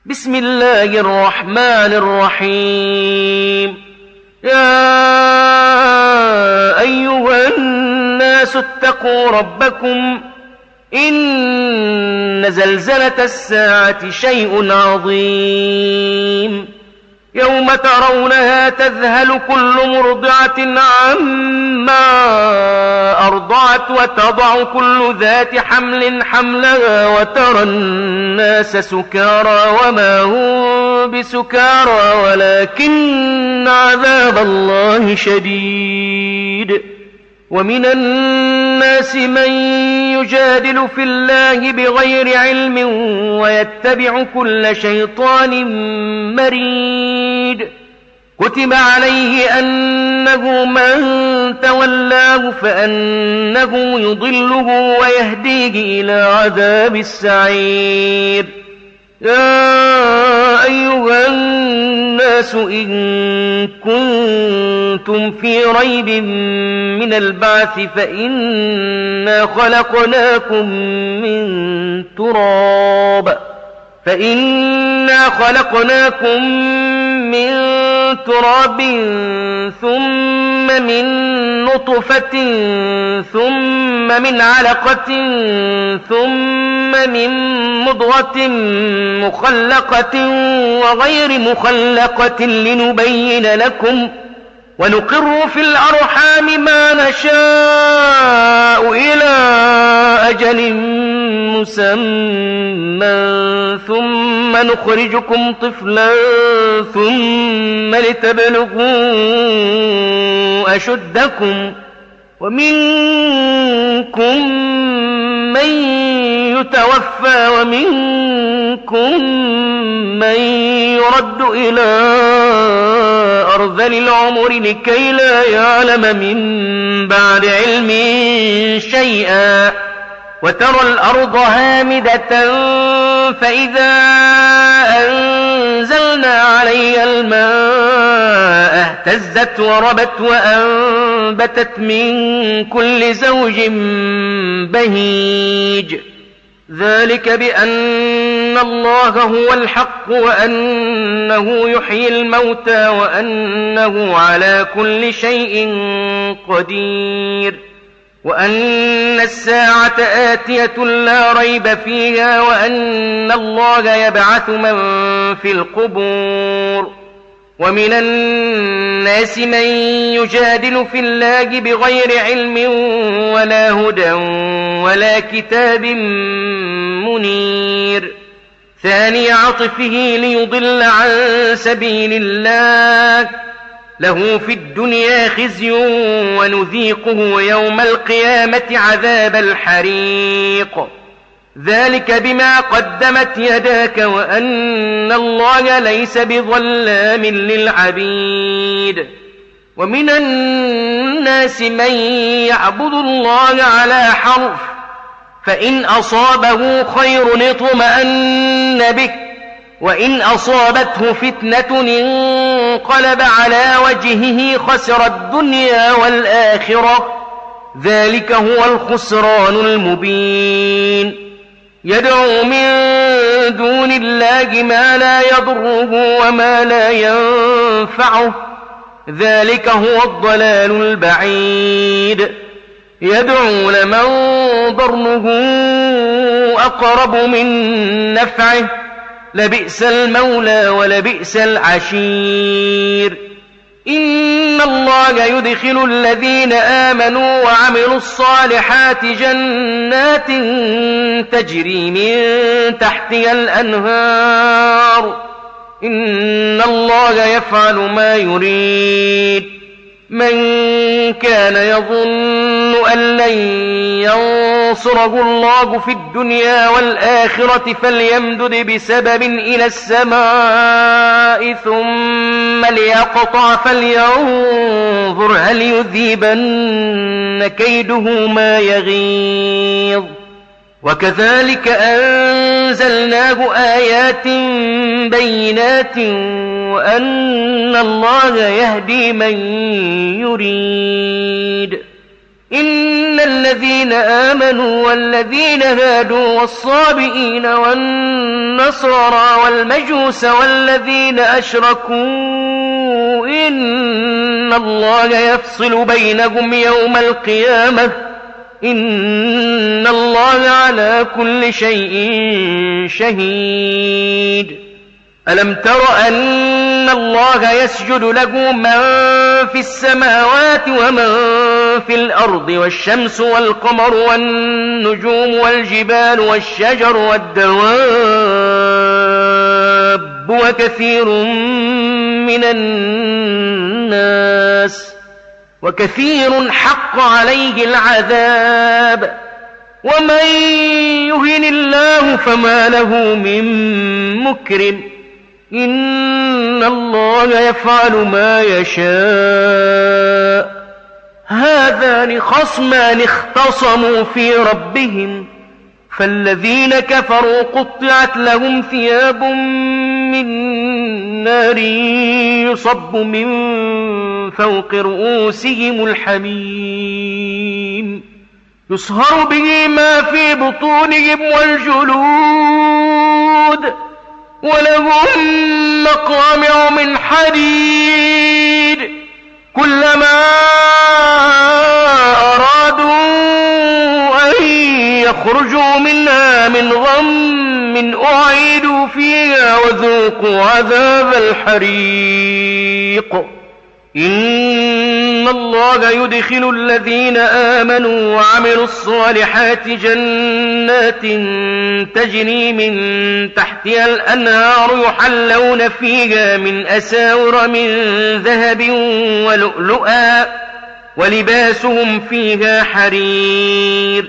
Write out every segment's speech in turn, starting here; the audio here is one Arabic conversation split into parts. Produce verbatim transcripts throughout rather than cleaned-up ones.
بسم الله الرحمن الرحيم. يا أيها الناس اتقوا ربكم إن زلزلة الساعة شيء عظيم يوم ترونها تذهل كل مرضعة عما أرضعت وتضع كل ذات حمل حملها وترى الناس سكارى وما هم بسكارى ولكن عذاب الله شديد. ومن الناس من يجادل في الله بغير علم ويتبع كل شيطان مريد. كتب عليه أنه من تولاه فأنه يضله ويهديه إلى عذاب السعير. يا أيها الناس إن كنتم في ريب من البعث فإنا خلقناكم من تراب فإنا خلقناكم من تراب ثم من نطفة ثم من علقة ثم من مضغة مخلقة وغير مخلقة لنبين لكم ونقر في الأرحام ما نشاء إلى أجل مسمى ثم نخرجكم طفلا ثم لتبلغوا أشدكم ومنكم من يتوفى ومنكم من يرد إلى أرذل العمر لكي لا يعلم من بعد علم شيئا. وترى الأرض هامدة فإذا أنزلنا عليها الماء اهتزت وربت وأنبتت من كل زوج بهيج. ذلك بأن الله هو الحق وأنه يحيي الموتى وأنه على كل شيء قدير وأن الساعة آتية لا ريب فيها وأن الله يبعث من في القبور. ومن الناس من يجادل في الله بغير علم ولا هدى ولا كتاب منير. ثاني عطفه ليضل عن سبيل الله له في الدنيا خزي ونذيقه يوم القيامة عذاب الحريق. ذلك بما قدمت يداك وأن الله ليس بظلام للعبيد. ومن الناس من يعبد الله على حرف فإن أصابه خير اطمأن به وإن أصابته فتنة انقلب على وجهه خسر الدنيا والآخرة. ذلك هو الخسران المبين. يدعو من دون الله ما لا يضره وما لا ينفعه. ذلك هو الضلال البعيد. يدعو لمن ضره أقرب من نفعه لبئس المولى ولبئس العشير. إن الله يدخل الذين آمنوا وعملوا الصالحات جنات تجري من تحتها الأنهار. إن الله يفعل ما يريد. من كان يظن أن لن ينصره الله في الدنيا والآخرة فليمدد بسبب إلى السماء ثم ليقطع فلينظر هل يذهبن كيده ما يغيظ. وكذلك أنزلناه آيات بينات وأن الله يهدي من يريد. إن الذين آمنوا والذين هادوا والصابئين والنصارى والمجوس والذين أشركوا إن الله يفصل بينهم يوم القيامة إن الله على كل شيء شهيد. ألم تر أن الله يسجد له من في السماوات ومن في الأرض والشمس والقمر والنجوم والجبال والشجر والدواب وكثير من الناس وكثير حق عليه العذاب ومن يهن الله فما له من مكرم إن الله يفعل ما يشاء. هذان خصمان اختصموا في ربهم فالذين كفروا قطعت لهم ثياب من نار يصب من فوق رؤوسهم الحميم يصهر به ما في بطونهم والجلود ولهم مقامع من حديد كلما أرادوا أن يخرجوا منها من غم أعيدوا فيها وذوقوا عذاب الحريق. إن الله يدخل الذين آمنوا وعملوا الصالحات جنات تجري من تحتها الأنهار يحلون فيها من أساور من ذهب ولؤلؤا ولباسهم فيها حرير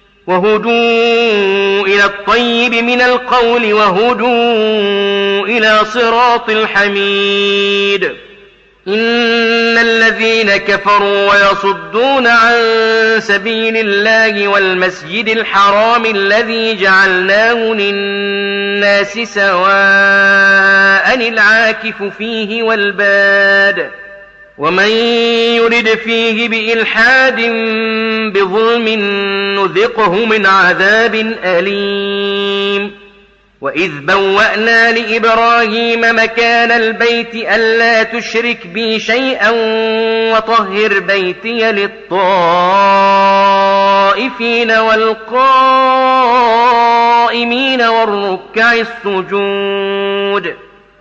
وهدوا إلى الطيب من القول وهدوا إلى صراط الحميد. إن الذين كفروا ويصدون عن سبيل الله والمسجد الحرام الذي جعلناه للناس سواء العاكف فيه والباد ومن يرد فيه بإلحاد بظلم نذقه من عذاب أليم. وإذ بوأنا لإبراهيم مكان البيت ألا تشرك بي شيئا وطهر بيتي للطائفين والقائمين والركع السجود.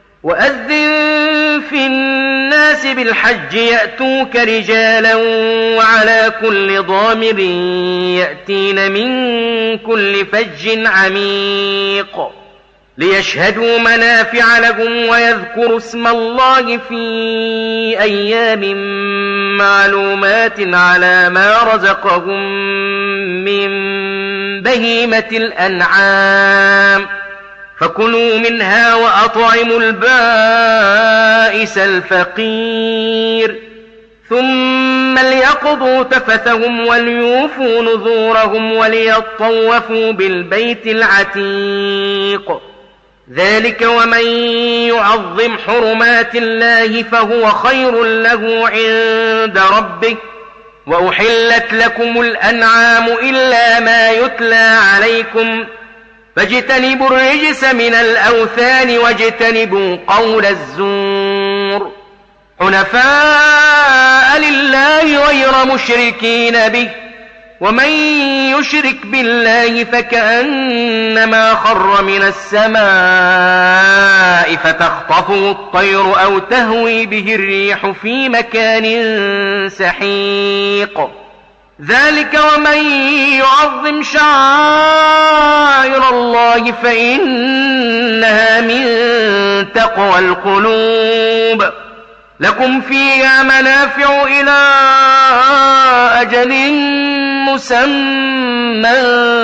وأذن في الناس بالحج يأتوك رجالا وعلى كل ضامر يأتين من كل فج عميق ليشهدوا منافع لهم ويذكروا اسم الله في أيام معلومات على ما رزقهم من بهيمة الأنعام فكلوا منها وأطعموا البائس الفقير ثم ليقضوا تفثهم وليوفوا نذورهم وليطوفوا بالبيت العتيق. ذلك ومن يعظم حرمات الله فهو خير له عند ربه. وأحلت لكم الأنعام إلا ما يتلى عليكم فاجتنبوا الرجس من الأوثان واجتنبوا قول الزور حنفاء لله غير مشركين به ومن يشرك بالله فكأنما خر من السماء فتخطفه الطير أو تهوي به الريح في مكان سحيق. ذلك ومن يعظم شعائر الله فإنها من تقوى القلوب. لكم فيها منافع إلى أجل مسمى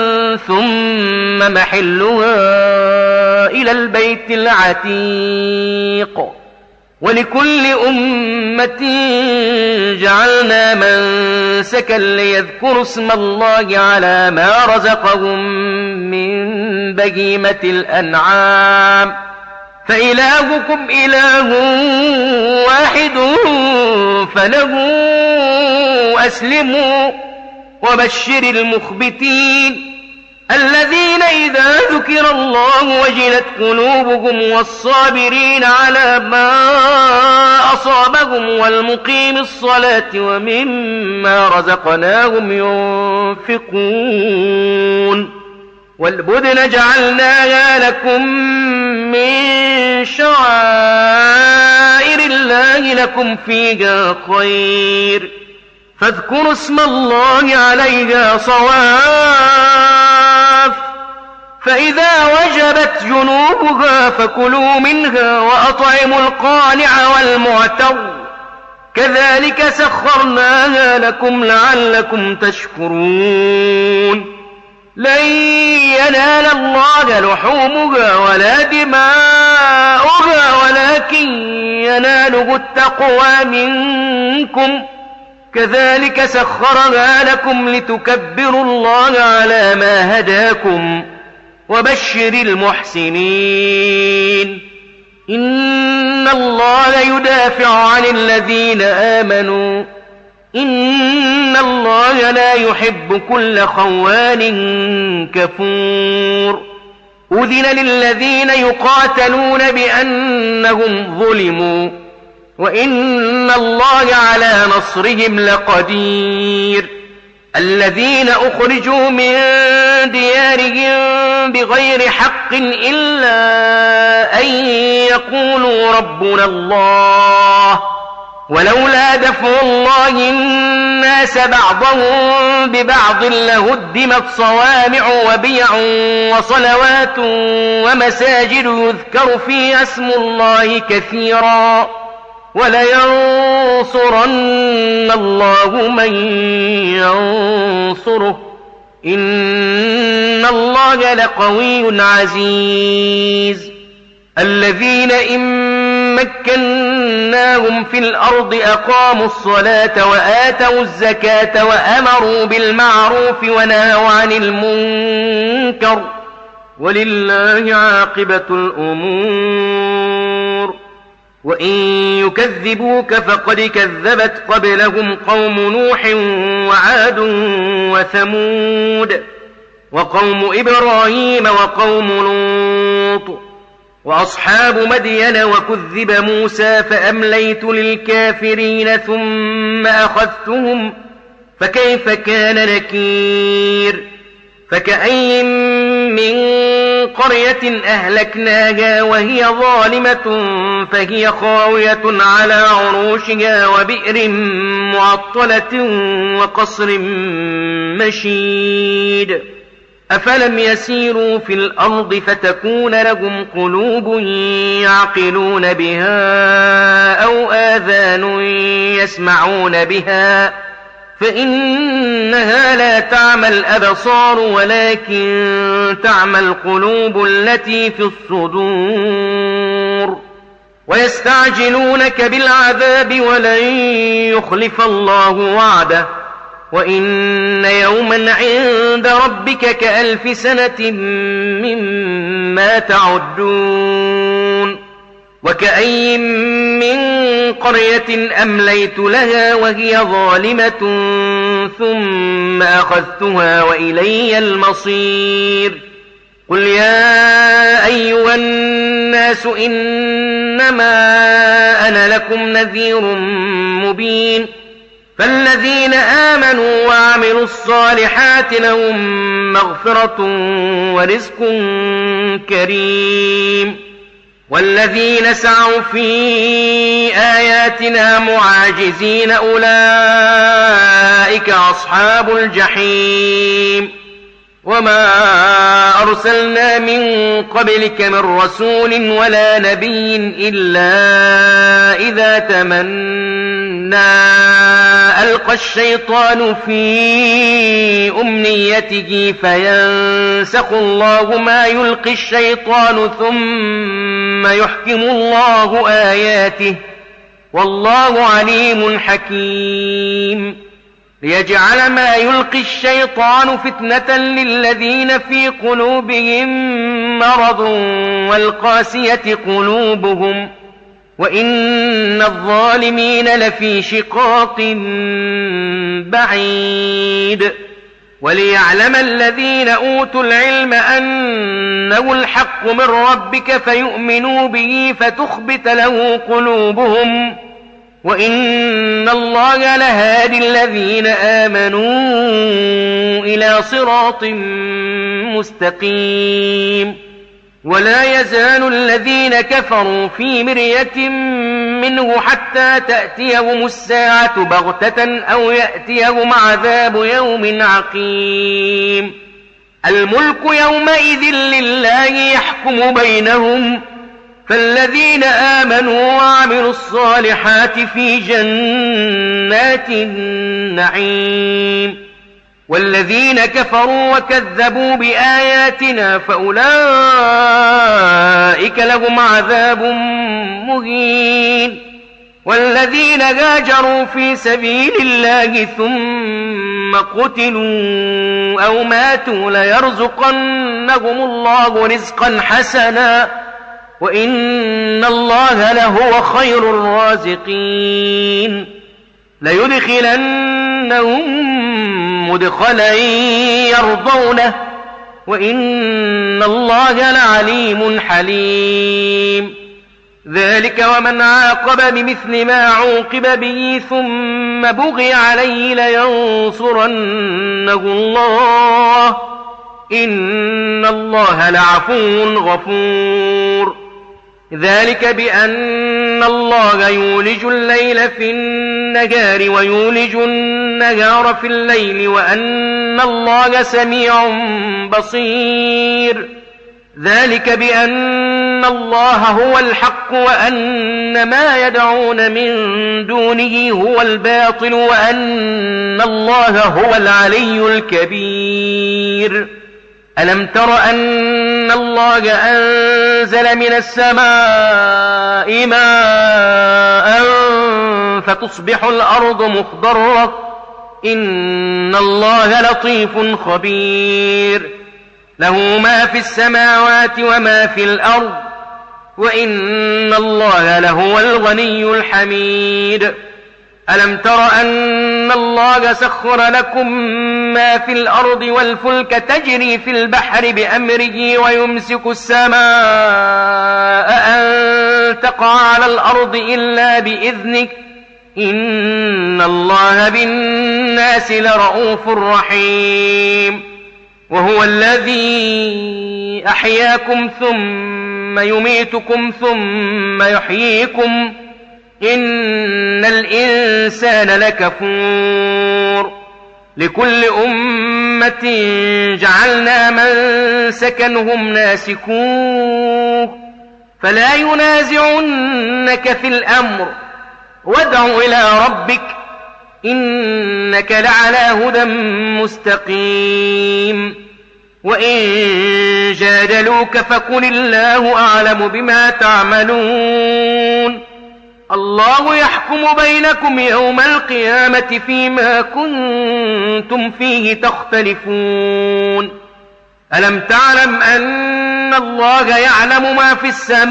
ثم محلها إلى البيت العتيق. ولكل أمة جعلنا منسكا ليذكروا اسم الله على ما رزقهم من بهيمة الأنعام فإلهكم إله واحد فله أسلموا وبشر المخبتين الذين إذا ذكر الله وجلت قلوبهم والصابرين على ما أصابهم والمقيم الصلاة ومما رزقناهم ينفقون والبدن جعلناها لكم من شعائر الله لكم فيها خير فاذكروا اسم الله عليها صواف فإذا وجبت جنوبها فكلوا منها وأطعموا القانع والمعتر كذلك سخرناها لكم لعلكم تشكرون لن ينال الله لحومها ولا دماؤها ولكن يناله التقوى منكم كذلك سخرها لكم لتكبروا الله على ما هداكم وبشر المحسنين إن الله يدافع عن الذين آمنوا إن الله لا يحب كل خوان كفور أذن للذين يقاتلون بأنهم ظلموا وإن الله على نصرهم لقدير الذين أخرجوا من ديارهم بغير حق إلا أن يقولوا ربنا الله ولولا دفع الله الناس بعضهم ببعض لهدمت صوامع وبيع وصلوات ومساجد يذكر فيها اسم الله كثيرا ولينصرن الله من ينصره إن الله لقوي عزيز الذين إن مكناهم في الأرض أقاموا الصلاة وآتوا الزكاة وأمروا بالمعروف ونهوا عن المنكر ولله عاقبة الأمور وإن يكذبوك فقد كذبت قبلهم قوم نوح وعاد وثمود وقوم إبراهيم وقوم لوط وأصحاب مدين وكذب موسى فأمليت للكافرين ثم أخذتهم فكيف كان نكير فكأي من قرية أهلكناها وهي ظالمة فهي خاوية على عروشها وبئر معطلة وقصر مشيد أفلم يسيروا في الأرض فتكون لهم قلوب يعقلون بها أو آذان يسمعون بها فإنها لا تعمى الأبصار ولكن تعمى القلوب التي في الصدور ويستعجلونك بالعذاب ولن يخلف الله وعده وإن يوما عند ربك كألف سنة مما تعدون وكأي من قرية أمليت لها وهي ظالمة ثم أخذتها وإلي المصير قل يا أيها الناس إنما أنا لكم نذير مبين فالذين آمنوا وعملوا الصالحات لهم مغفرة ورزق كريم والذين سعوا في آياتنا معاجزين أولئك أصحاب الجحيم وما أرسلنا من قبلك من رسول ولا نبي إلا إذا تمنى ألقى الشيطان في أمنيته فينسخ الله ما يلقي الشيطان ثم يحكم الله آياته والله عليم حكيم ليجعل ما يلقي الشيطان فتنة للذين في قلوبهم مرض والقاسية قلوبهم وإن الظالمين لفي شقاق بعيد وليعلم الذين أوتوا العلم أنه الحق من ربك فيؤمنوا به فتخبت له قلوبهم وإن الله لهادي الذين آمنوا إلى صراط مستقيم. ولا يزال الذين كفروا في مرية منه حتى تأتيهم الساعة بغتة أو يأتيهم عذاب يوم عقيم. الملك يومئذ لله يحكم بينهم فالذين آمنوا وعملوا الصالحات في جنات النعيم والذين كفروا وكذبوا بآياتنا فأولئك لهم عذاب مهين. والذين هاجروا في سبيل الله ثم قتلوا أو ماتوا ليرزقنهم الله رزقا حسنا وإن الله لهو خير الرازقين. ليدخلنهم مدخلا يرضونه وإن الله لعليم حليم. ذلك ومن عاقب بمثل ما عوقب به ثم بغي عليه لينصرنه الله إن الله لعفو غفور. ذلك بأن الله يولج الليل في النهار ويولج النهار في الليل وأن الله سميع بصير. ذلك بأن الله هو الحق وأن ما يدعون من دونه هو الباطل وأن الله هو العلي الكبير. ألم تر أن الله أنزل من السماء ماء فتصبح الأرض مخضرة إن الله لطيف خبير. له ما في السماوات وما في الأرض وإن الله لهو الغني الحميد. ألم تر أن الله سخر لكم ما في الأرض والفلك تجري في البحر بأمره ويمسك السماء أن تقع على الأرض إلا بإذنه إن الله بالناس لرءوف رحيم. وهو الذي أحياكم ثم يميتكم ثم يحييكم إن الإنسان لكفور. لكل أمة جعلنا منسكا هم ناسكوه فلا ينازعنك في الأمر وادع إلى ربك إنك لعلى هدى مستقيم. وإن جادلوك فقل الله أعلم بما تعملون. الله يحكم بينكم يوم القيامة فيما كنتم فيه تختلفون. ألم تعلم أن الله يعلم ما في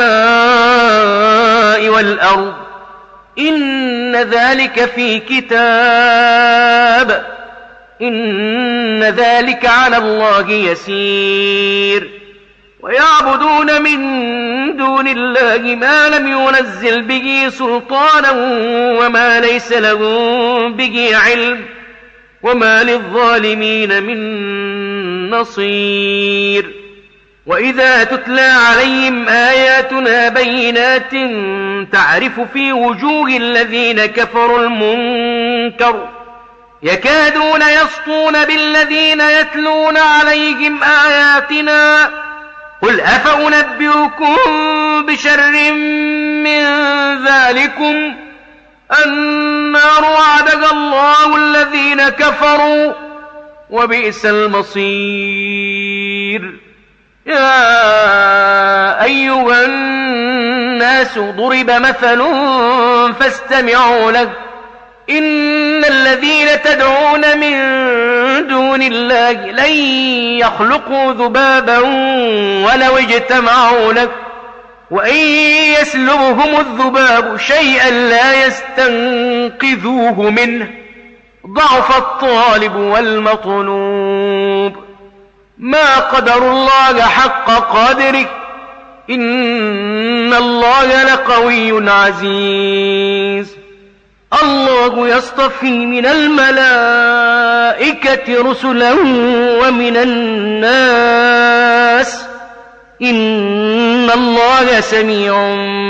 السماء والأرض إن ذلك في كتاب إن ذلك على الله يسير. ويعبدون من دون الله ما لم ينزل به سلطانا وما ليس لهم به علم وما للظالمين من نصير. وإذا تتلى عليهم آياتنا بينات تعرف في وجوه الذين كفروا المنكر يكادون يسطون بالذين يتلون عليهم آياتنا قل أفأنبئكم بشر من ذلكم النار وعدها الله الذين كفروا وبئس المصير. يا أيها الناس ضرب مثل فاستمعوا له إن الذين تدعون من دون الله لن يخلقوا ذبابا ولو اجتمعوا له وإن يسلبهم الذباب شيئا لا يستنقذوه منه ضعف الطالب والمطلوب. ما قدروا الله حق قدره، إن الله لقوي عزيز. الله يصطفي من الملائكة رسلا ومن الناس، إن الله سميع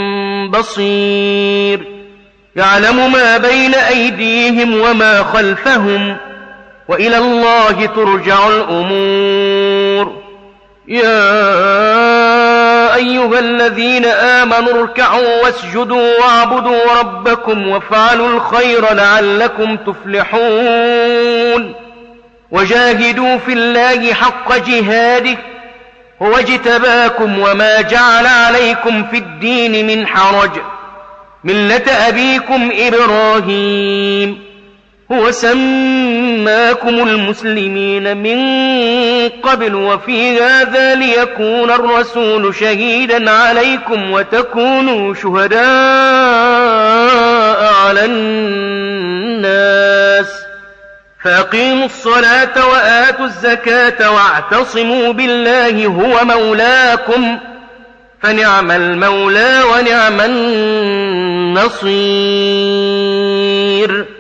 بصير. يعلم ما بين أيديهم وما خلفهم، وإلى الله ترجع الأمور. يا أيها الذين آمنوا اركعوا واسجدوا واعبدوا ربكم وافعلوا الخير لعلكم تفلحون. وجاهدوا في الله حق جهاده، هو اجتباكم وما جعل عليكم في الدين من حرج، ملة أبيكم إبراهيم، هو سماكم المسلمين من قبل وفي هذا ليكون الرسول شهيدا عليكم وتكونوا شهداء على الناس. فأقيموا الصلاة وآتوا الزكاة واعتصموا بالله هو مولاكم، فنعم المولى ونعم النصير.